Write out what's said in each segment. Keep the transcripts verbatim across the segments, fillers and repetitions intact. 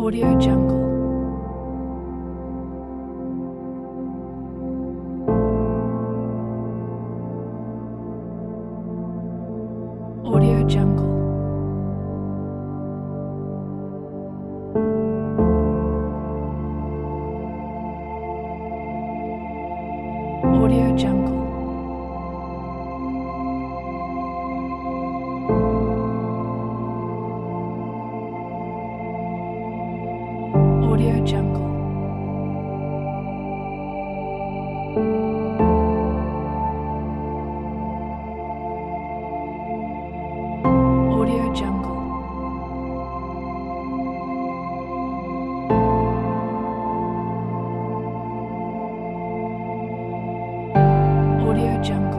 Audio Jungle. Audio Jungle. Audio Jungle. Audio Jungle. Audio Jungle. Audio Jungle.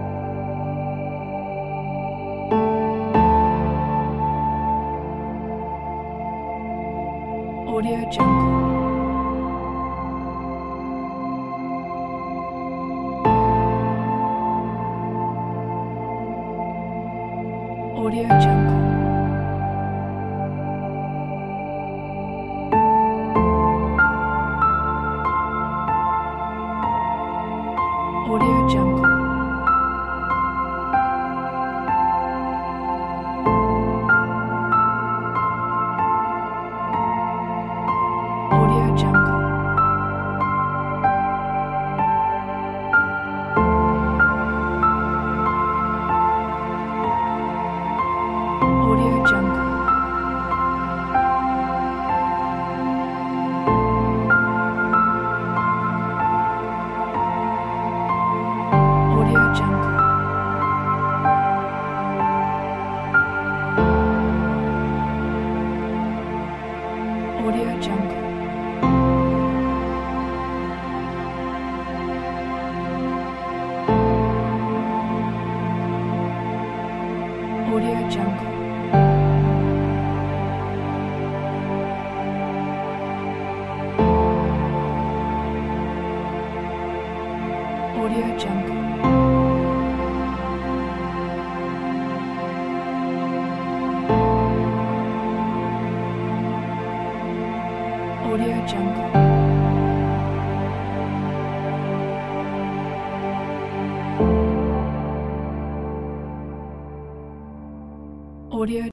Audio Jungle. Audio Jungle. Audio Jungle. Audio Jungle. Audio Jungle. Audio Jungle. Audio Jungle. Audio Jungle. Audio Jungle. Audio Jungle. Audio